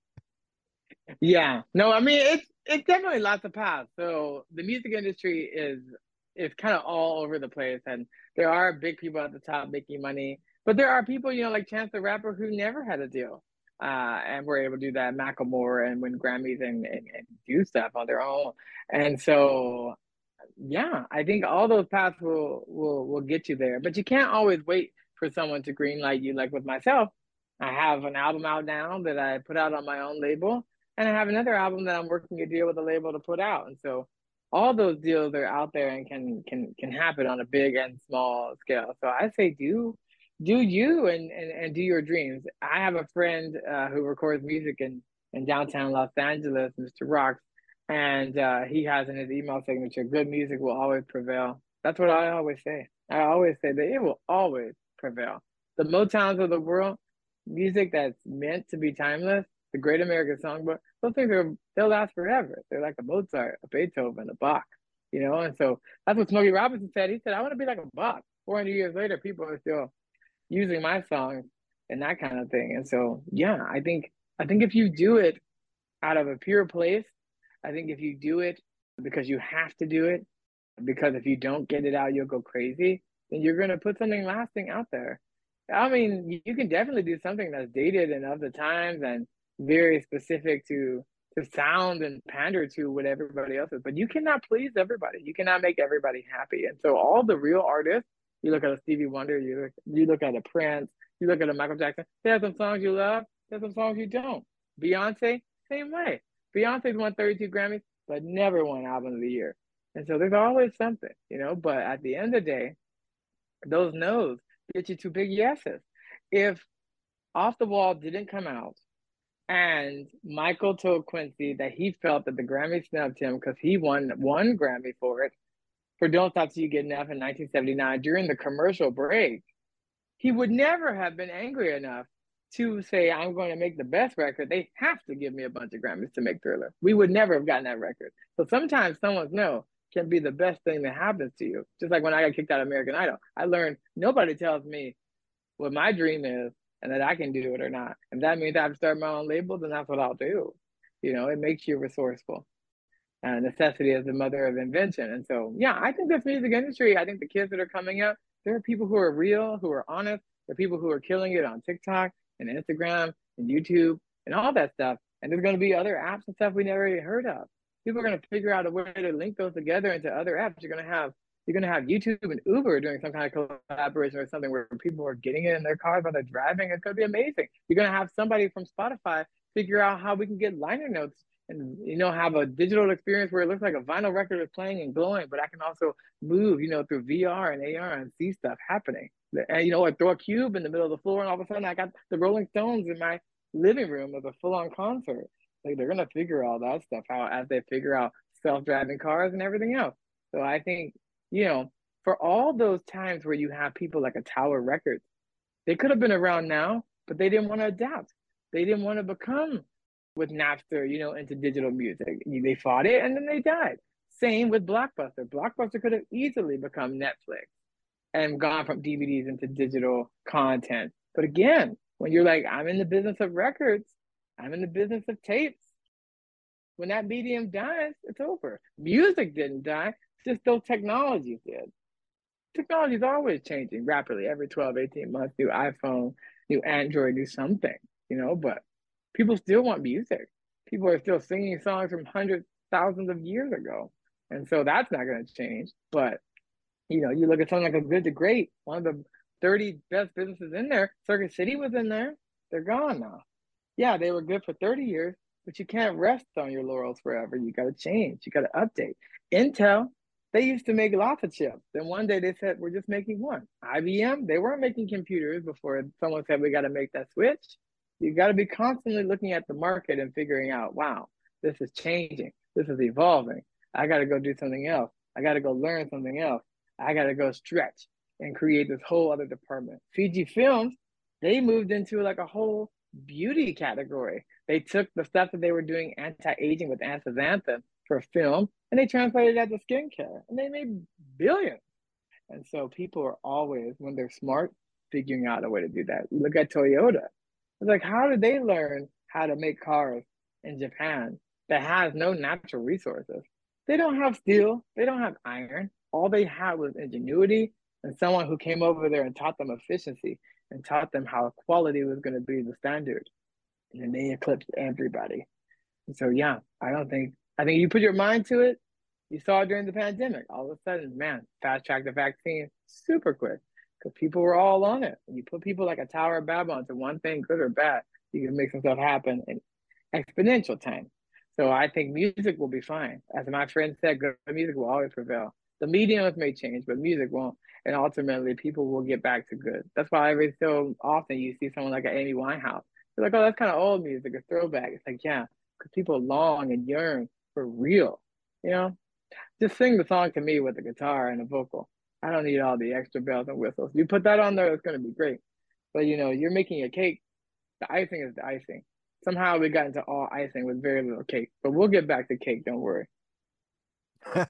Yeah, no, I mean it's it's definitely lots of paths. So the music industry is is kind of all over the place, and there are big people at the top making money, but there are people, you know, like Chance the Rapper, who never had a deal, uh, and were able to do that, Macklemore, and win Grammys and, and, and do stuff on their own. And so, yeah, I think all those paths will will will get you there, but you can't always wait for someone to greenlight you. Like with myself, I have an album out now that I put out on my own label, and I have another album that I'm working a deal with a label to put out. And so all those deals are out there and can can can happen on a big and small scale. So I say do do you and and, and do your dreams. I have a friend uh, who records music in in downtown Los Angeles, Mister Rocks, and uh, he has in his email signature, "Good music will always prevail." That's what I always say. I always say that it will always prevail. The Motowns of the world, music that's meant to be timeless, the Great American Songbook, those things are, they'll last forever. They're like a Mozart, a Beethoven, a Bach, you know? And so that's what Smokey Robinson said. He said, I want to be like a Bach. four hundred years later, people are still using my songs and that kind of thing. And so, yeah, I think, I think if you do it out of a pure place, I think if you do it because you have to do it, because if you don't get it out, you'll go crazy, then you're going to put something lasting out there. I mean, you can definitely do something that's dated and of the times and very specific to to sound and pander to what everybody else is, but you cannot please everybody. You cannot make everybody happy. And so all the real artists, you look at a Stevie Wonder, you look, you look at a Prince, you look at a Michael Jackson, they have some songs you love, there's some songs you don't. Beyonce, same way. Beyonce's won thirty-two Grammys, but never won Album of the Year. And so there's always something, you know, but at the end of the day, those no's get you two big yeses. If Off the Wall didn't come out and Michael told Quincy that he felt that the Grammy snubbed him because he won one Grammy for it, for Don't Stop Till You Get Enough in nineteen seventy-nine during the commercial break, he would never have been angry enough to say I'm going to make the best record, they have to give me a bunch of Grammys to make Thriller. We would never have gotten that record. So sometimes someone's no can be the best thing that happens to you. Just like when I got kicked out of American Idol, I learned nobody tells me what my dream is and that I can do it or not. And that means I have to start my own label, then that's what I'll do. You know, it makes you resourceful. Uh, necessity is the mother of invention. And so, yeah, I think this music industry, I think the kids that are coming up, there are people who are real, who are honest. There are people who are killing it on TikTok and Instagram and YouTube and all that stuff. And there's going to be other apps and stuff we never even heard of. People are going to figure out a way to link those together into other apps. You're going to have you're going to have YouTube and Uber doing some kind of collaboration or something where people are getting it in their cars while they're driving. It's going to be amazing. You're going to have somebody from Spotify figure out how we can get liner notes and, you know, have a digital experience where it looks like a vinyl record is playing and glowing, but I can also move, you know, through V R and A R and see stuff happening. And, you know, I throw a cube in the middle of the floor and all of a sudden I got the Rolling Stones in my living room as a full-on concert. Like, they're going to figure all that stuff out as they figure out self-driving cars and everything else. So I think, you know, for all those times where you have people like a Tower Records, they could have been around now, but they didn't want to adapt. They didn't want to become with Napster, you know, into digital music. They fought it and then they died. Same with Blockbuster. Blockbuster could have easily become Netflix and gone from D V Ds into digital content. But again, when you're like, I'm in the business of records, I'm in the business of tapes. When that medium dies, it's over. Music didn't die, just those technologies did. Technology is always changing rapidly. Every twelve, eighteen months, new iPhone, new Android, new something, you know, but people still want music. People are still singing songs from hundreds, thousands of years ago. And so that's not going to change. But, you know, you look at something like A Good to Great, one of the thirty best businesses in there, Circuit City was in there. They're gone now. Yeah, they were good for thirty years, but you can't rest on your laurels forever. You got to change. You got to update. Intel, they used to make lots of chips. Then one day they said, we're just making one. I B M, they weren't making computers before someone said, we got to make that switch. You got to be constantly looking at the market and figuring out, wow, this is changing. This is evolving. I got to go do something else. I got to go learn something else. I got to go stretch and create this whole other department. Fiji Films, they moved into like a whole beauty category. They took the stuff that they were doing anti-aging with astaxanthin for film and they translated that to skincare and they made billions. And so people are always, when they're smart, figuring out a way to do that. Look at Toyota. It's like, how did they learn how to make cars in Japan that has no natural resources? They don't have steel. They don't have iron. All they had was ingenuity and someone who came over there and taught them efficiency and taught them how quality was going to be the standard. And then they eclipsed everybody. And so, yeah, I don't think, I think you put your mind to it. You saw it during the pandemic. All of a sudden, man, fast track the vaccine super quick because people were all on it. And you put people like a Tower of Babel into one thing, good or bad, you can make some stuff happen in exponential time. So I think music will be fine. As my friend said, good music will always prevail. The mediums may change, but music won't. And ultimately, people will get back to good. That's why every so often you see someone like an Amy Winehouse. You're like, oh, that's kind of old music, a throwback. It's like, yeah, because people long and yearn for real, you know? Just sing the song to me with the guitar and the vocal. I don't need all the extra bells and whistles. You put that on there, it's going to be great. But, you know, you're making a cake. The icing is the icing. Somehow we got into all icing with very little cake. But we'll get back to cake, don't worry. Oh,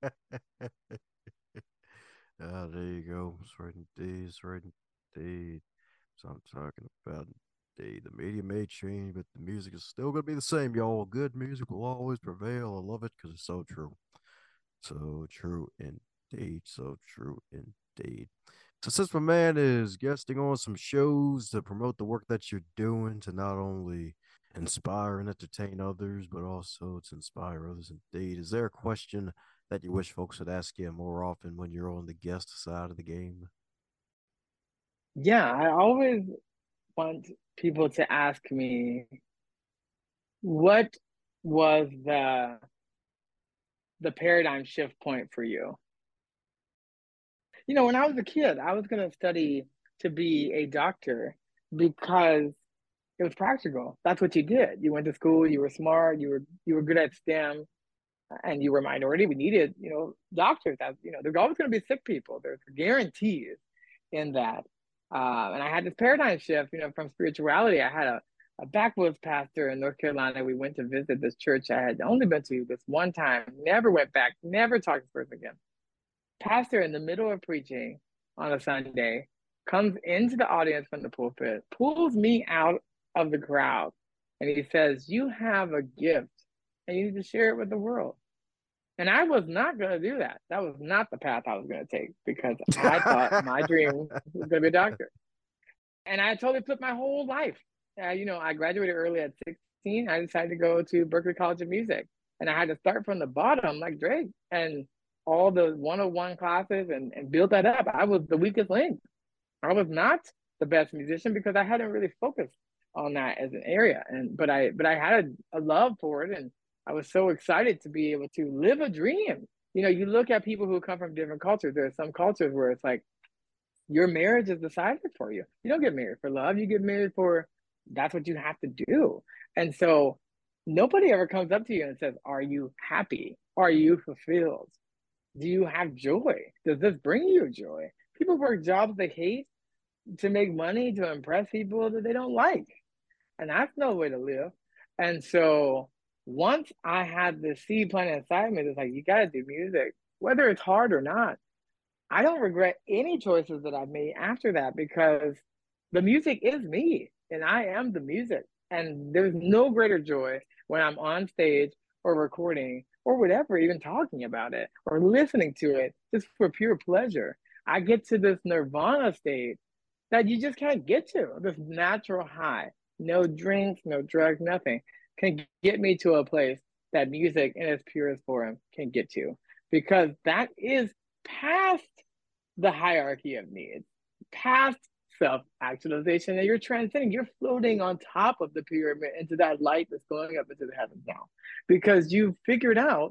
there you go. It's right indeed. It's right indeed. So I'm talking about indeed. The media may change, but the music is still going to be the same, y'all. Good music will always prevail. I love it because it's so true. So true indeed. So true indeed. So since my man is guesting on some shows to promote the work that you're doing to not only inspire and entertain others, but also to inspire others indeed, is there a question that you wish folks would ask you more often when you're on the guest side of the game? Yeah, I always want people to ask me what was the the paradigm shift point for you. You know, when I was a kid, I was going to study to be a doctor because it was practical. That's what you did. You went to school, you were smart, you were you were good at STEM, and you were a minority. We needed, you know, doctors. As, you know, there's always going to be sick people. There's guarantees in that. Uh, and I had this paradigm shift, you know, from spirituality. I had a, a backwoods pastor in North Carolina. We went to visit this church I had only been to this one time, never went back, never talked to this person again. Pastor in the middle of preaching on a Sunday comes into the audience from the pulpit, pulls me out of the crowd, and he says, "You have a gift and you need to share it with the world." And I was not going to do that. That was not the path I was going to take because I thought my dream was going to be a doctor. And I totally flipped my whole life. Uh, you know, I graduated early at sixteen. I decided to go to Berklee College of Music. And I had to start from the bottom like Drake and all the one oh one classes and, and build that up. I was the weakest link. I was not the best musician because I hadn't really focused on that as an area. And but I but I had a, a love for it, and I was so excited to be able to live a dream. You know, you look at people who come from different cultures. There are some cultures where it's like your marriage is decided for you. You don't get married for love. You get married for that's what you have to do. And so nobody ever comes up to you and says, "Are you happy? Are you fulfilled? Do you have joy? Does this bring you joy?" People work jobs they hate to make money to impress people that they don't like. And that's no way to live. And so once I had the seed planted inside me, it's like, you got to do music, whether it's hard or not. I don't regret any choices that I've made after that because the music is me and I am the music. And there's no greater joy when I'm on stage or recording or whatever, even talking about it or listening to it just for pure pleasure. I get to this nirvana state that you just can't get to, this natural high. No drinks, no drugs, nothing can get me to a place that music in its purest form can get to because that is past the hierarchy of needs, past self actualization, and you're transcending, you're floating on top of the pyramid into that light that's going up into the heavens now because you've figured out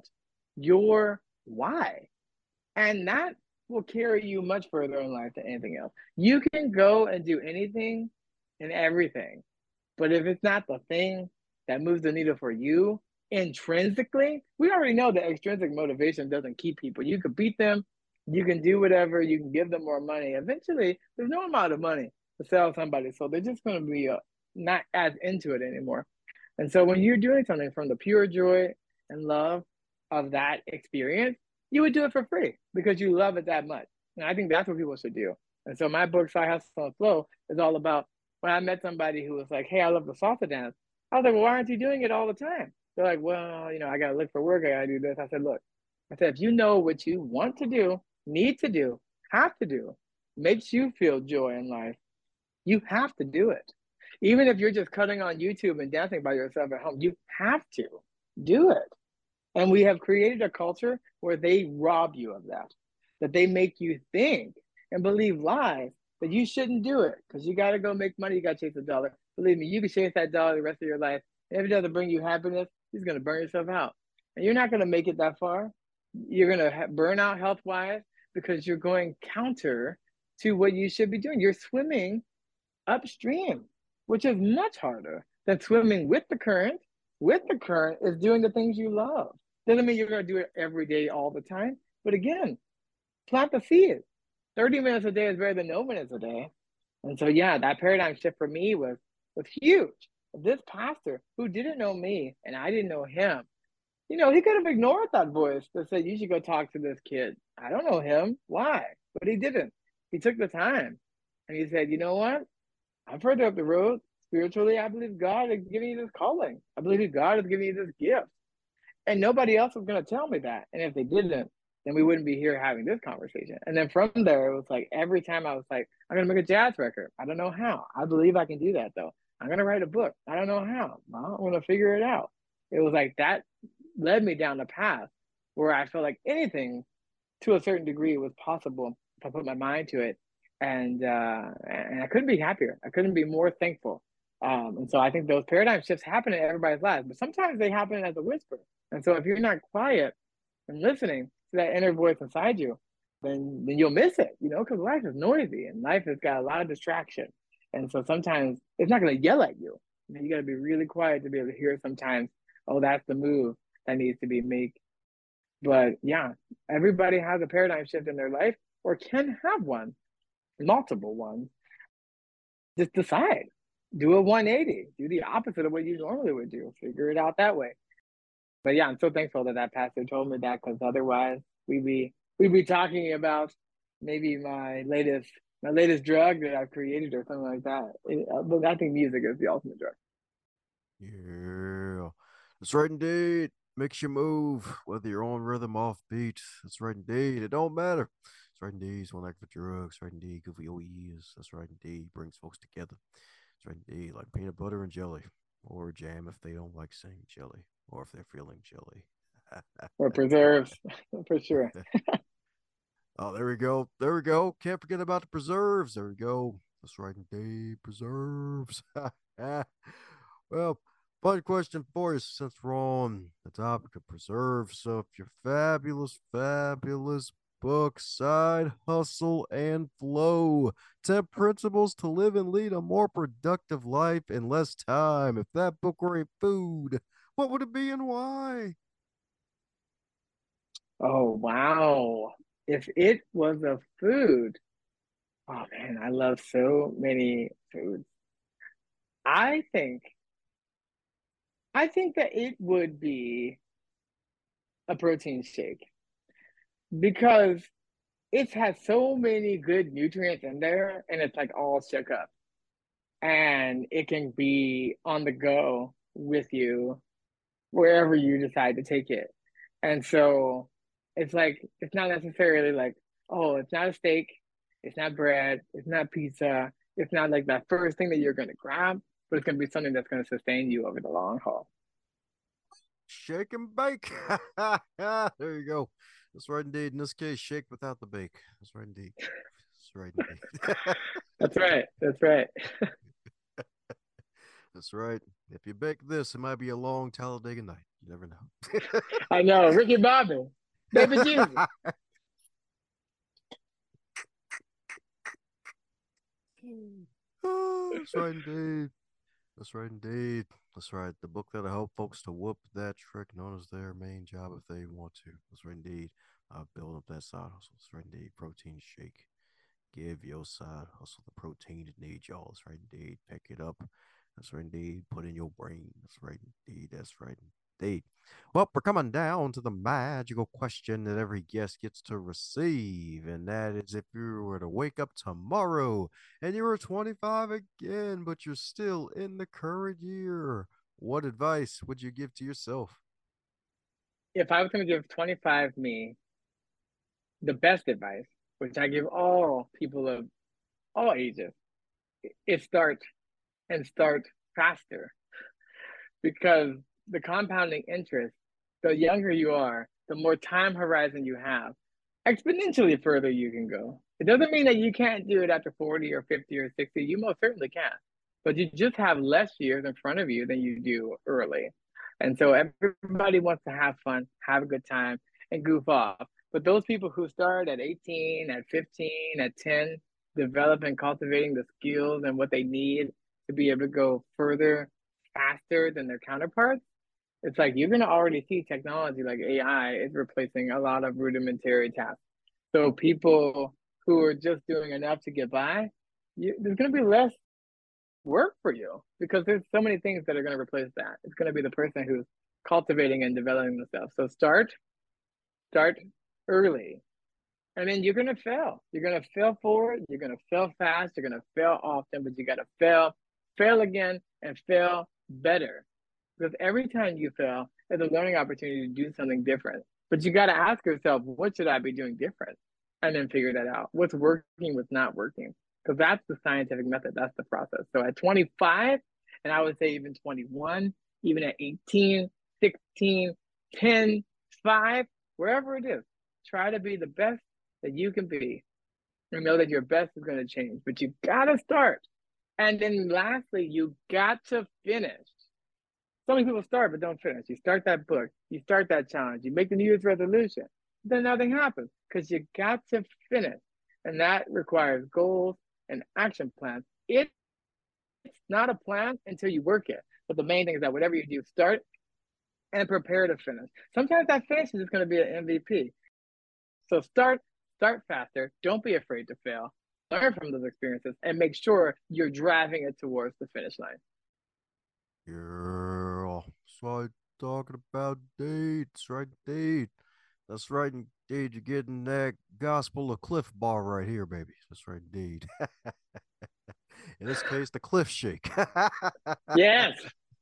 your why. And that will carry you much further in life than anything else. You can go and do anything and everything, but if it's not the thing that moves the needle for you intrinsically, we already know that extrinsic motivation doesn't keep people. You can beat them, you can do whatever, you can give them more money. Eventually, there's no amount of money to sell somebody, so they're just going to be uh, not as into it anymore. And so when you're doing something from the pure joy and love of that experience, you would do it for free because you love it that much. And I think that's what people should do. And so my book, Side Hustle and Flow, is all about when I met somebody who was like, "Hey, I love the salsa dance." I was like, "Well, why aren't you doing it all the time?" They're like, "Well, you know, I got to look for work. I got to do this." I said, "Look, I said, if you know what you want to do, need to do, have to do, makes you feel joy in life, you have to do it. Even if you're just cutting on YouTube and dancing by yourself at home, you have to do it." And we have created a culture where they rob you of that, that they make you think and believe lies that you shouldn't do it because you got to go make money, you got to chase a dollar. Believe me, you can chase that dollar the rest of your life. And if it doesn't bring you happiness, you're going to burn yourself out. And you're not going to make it that far. You're going to burn out health wise because you're going counter to what you should be doing. You're swimming upstream, which is much harder than swimming with the current. With the current is doing the things you love. Doesn't mean you're going to do it every day, all the time. But again, plant the seed. thirty minutes a day is better than no minutes a day. And so, yeah, that paradigm shift for me was, was huge. This pastor who didn't know me and I didn't know him, you know, he could have ignored that voice that said, "You should go talk to this kid. I don't know him. Why?" But he didn't. He took the time and he said, "You know what? I'm further up the road. Spiritually, I believe God is giving you this calling. I believe God is giving you this gift." And nobody else was going to tell me that. And if they didn't, then we wouldn't be here having this conversation. And then from there, it was like every time I was like, "I'm going to make a jazz record. I don't know how. I believe I can do that, though. I'm going to write a book. I don't know how. Well, I'm going to figure it out." It was like that led me down the path where I felt like anything to a certain degree was possible if I put my mind to it. And, uh, and I couldn't be happier. I couldn't be more thankful. Um, and so I think those paradigm shifts happen in everybody's lives, but sometimes they happen as a whisper. And so if you're not quiet and listening to that inner voice inside you, then then you'll miss it, you know, because life is noisy and life has got a lot of distraction. And so sometimes it's not going to yell at you. You know, you got to be really quiet to be able to hear sometimes, "Oh, that's the move that needs to be made." But yeah, everybody has a paradigm shift in their life or can have one, multiple ones. just decide. Do a one eighty. Do the opposite of what you normally would do. Figure it out that way. But yeah, I'm so thankful that that pastor told me that, because otherwise we'd be we'd be talking about maybe my latest my latest drug that I've created or something like that. It, uh, I think music is the ultimate drug. Yeah, that's right indeed. Makes you move, whether you're on rhythm, off beat. That's right indeed. It don't matter. That's right indeed. It's one act for drugs. That's right indeed. Good for your ears. That's right indeed. Brings folks together. That's right indeed. Like peanut butter and jelly, or jam if they don't like saying jelly, or if they're feeling jelly. Or preserves, for sure. Oh, there we go. There we go. Can't forget about the preserves. There we go. That's right indeed. Preserves. Well, fun question for you since we're on the topic of preserves. So, if your fabulous, fabulous book, Side Hustle and Flow ten Principles to Live and Lead a More Productive Life in Less Time, if that book were a food, what would it be and why? Oh wow. If it was a food, oh man, I love so many foods. I think I think that it would be a protein shake, because it has so many good nutrients in there, and it's like all shook up, and it can be on the go with you wherever you decide to take it. And so it's like, it's not necessarily like, oh, it's not a steak, it's not bread, it's not pizza, it's not like that first thing that you're going to grab, but it's going to be something that's going to sustain you over the long haul. Shake and bake. There you go. That's right indeed. In this case, shake without the bake. That's right indeed. That's right indeed. That's right. That's right. That's right. If you bake this, it might be a long Talladega night. You never know. I know. Ricky Bobby, baby Jesus. Oh, that's right indeed. That's right indeed. That's right. The book that'll help folks to whoop that trick known as their main job if they want to. That's right indeed. Uh, build up that side hustle. That's right indeed. Protein shake. Give your side hustle the protein it needs, y'all. That's right indeed. Pick it up. That's right indeed. Put in your brain. That's right indeed. That's right indeed. Well, we're coming down to the magical question that every guest gets to receive, and that is, if you were to wake up tomorrow and you were twenty-five again, but you're still in the current year, what advice would you give to yourself? If I was going to give twenty-five me the best advice, which I give all people of all ages, is start and start faster, because the compounding interest, the younger you are, the more time horizon you have, exponentially further you can go. It doesn't mean that you can't do it after forty or fifty or sixty. You most certainly can. But you just have less years in front of you than you do early. And so everybody wants to have fun, have a good time, and goof off. But those people who start at eighteen, at fifteen, at ten, developing, cultivating the skills and what they need to be able to go further, faster than their counterparts, it's like you're going to already see technology like A I is replacing a lot of rudimentary tasks. So people who are just doing enough to get by, you, there's going to be less work for you, because there's so many things that are going to replace that. It's going to be the person who's cultivating and developing themselves. So start, start early, and then you're going to fail. You're going to fail forward. You're going to fail fast. You're going to fail often, but you got to fail, fail again, and fail better. Because every time you fail, it's a learning opportunity to do something different. But you got to ask yourself, what should I be doing different? And then figure that out. What's working, what's not working? Because that's the scientific method. That's the process. So at twenty-five, and I would say even twenty-one, even at eighteen, sixteen, ten, five, wherever it is, try to be the best that you can be. And know that your best is going to change. But you got to start. And then lastly, you got to finish. So many people start but don't finish. You start that book, you start that challenge, you make the New Year's resolution, then nothing happens, because you got to finish. And that requires goals and action plans. It, it's not a plan until you work it. But the main thing is that whatever you do, start and prepare to finish. Sometimes that finish is going to be an M V P. So start, start faster. Don't be afraid to fail. learn from those experiences and make sure you're driving it towards the finish line. Girl, that's why I'm talking about dates, right? Date. That's right, indeed. You're getting that gospel of Cliff Bar right here, baby. That's right, indeed. In this case, the Cliff Shake. Yes.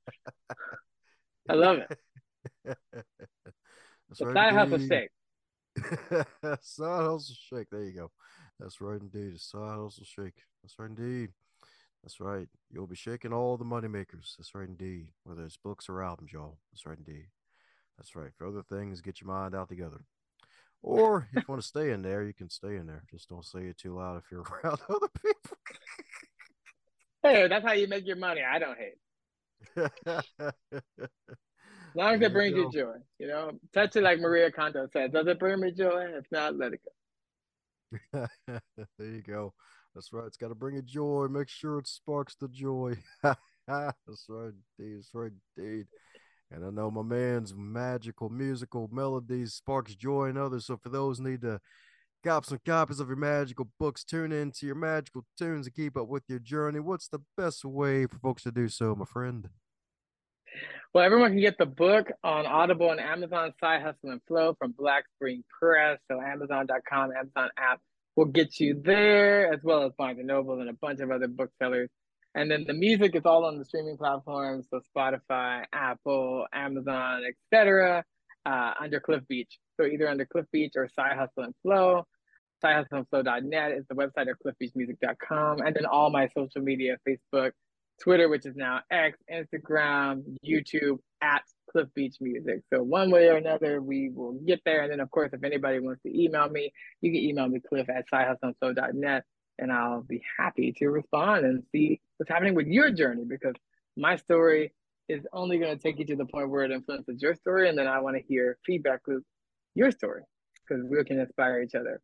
I love it. That's The right, side hustle indeed. shake. Side hustle shake. There you go. That's right, indeed. A side hustle shake. That's right, indeed. That's right. You'll be shaking all the money makers. That's right, indeed. Whether it's books or albums, y'all. That's right, indeed. That's right. For other things, get your mind out together. Or if you want to stay in there, you can stay in there. Just don't say it too loud if you're around other people. Hey, that's how you make your money. I don't hate. As long as There it you brings you go. joy, you know, touch it like Maria Conto said. Does it bring me joy? If not, let it There you go. That's right. It's got to bring you joy. Make sure it sparks the joy. That's right, indeed. That's right, indeed. And I know my man's magical musical melodies sparks joy in others. So for those who need to cop some copies of your magical books, tune into your magical tunes and keep up with your journey. What's the best way for folks to do so, my friend? Well, everyone can get the book on Audible and Amazon, Side Hustle and Flow from Black Spring Press. So Amazon dot com, Amazon app will get you there, as well as Barnes and Noble and a bunch of other booksellers. And then the music is all on the streaming platforms, so Spotify, Apple, Amazon, et cetera, uh, under Cliff Beach. So either under Cliff Beach or Side Hustle and Flow. side hustle and flow dot net is the website, or cliff beach music dot com. And then all my social media, Facebook, Twitter, which is now X, Instagram, YouTube, at Cliff Beach Music. So one way or another, we will get there. And then, of course, if anybody wants to email me, you can email me, Cliff at side hustle and flow dot net, and I'll be happy to respond and see what's happening with your journey, because my story is only going to take you to the point where it influences your story. And then I want to hear feedback with your story, because we can inspire each other.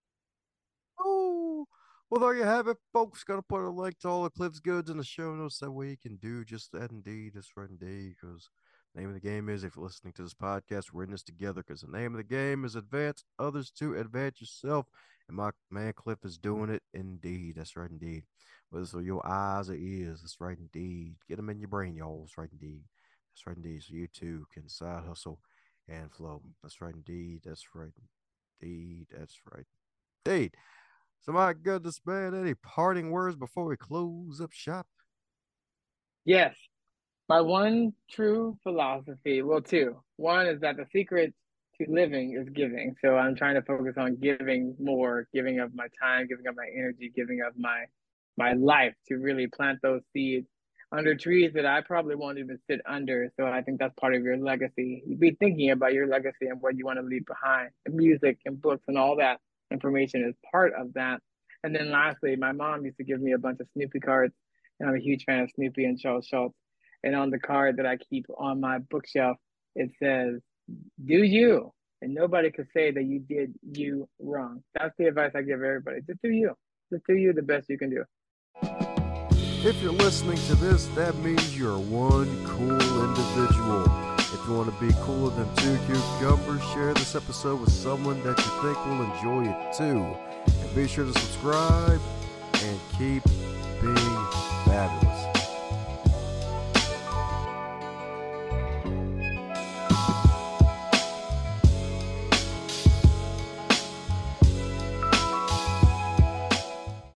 Oh, well, there you have it, folks. Got to put a link to all the Cliff's goods in the show notes. That way you can do just that, indeed. That's right, indeed. Because the name of the game is, if you're listening to this podcast, we're in this together. Because the name of the game is advance others to advance yourself. And my man Cliff is doing it, indeed. That's right, indeed. Whether so your eyes or ears, that's right, indeed. Get them in your brain, y'all. That's right, indeed. That's right, indeed. So you too can side hustle and flow. That's right, indeed. That's right, indeed. That's right, indeed. So, my goodness, man, any parting words before we close up shop? Yes. My one true philosophy, well, two. One is that the secret to living is giving. So I'm trying to focus on giving more, giving of my time, giving of my energy, giving of my my life to really plant those seeds under trees that I probably won't even sit under. So I think that's part of your legacy. You be thinking about your legacy and what you want to leave behind. And music and books and all that information is part of that. And then lastly, my mom used to give me a bunch of Snoopy cards, and I'm a huge fan of Snoopy and Charles Schultz. And on the card that I keep on my bookshelf, it says, do you, and nobody could say that you did you wrong. That's the advice I give everybody. Just do you. Just do you the best you can do. If you're listening to this, that means you're one cool individual. If you want to be cooler than two cucumbers, share this episode with someone that you think will enjoy it too. And be sure to subscribe and keep being fabulous.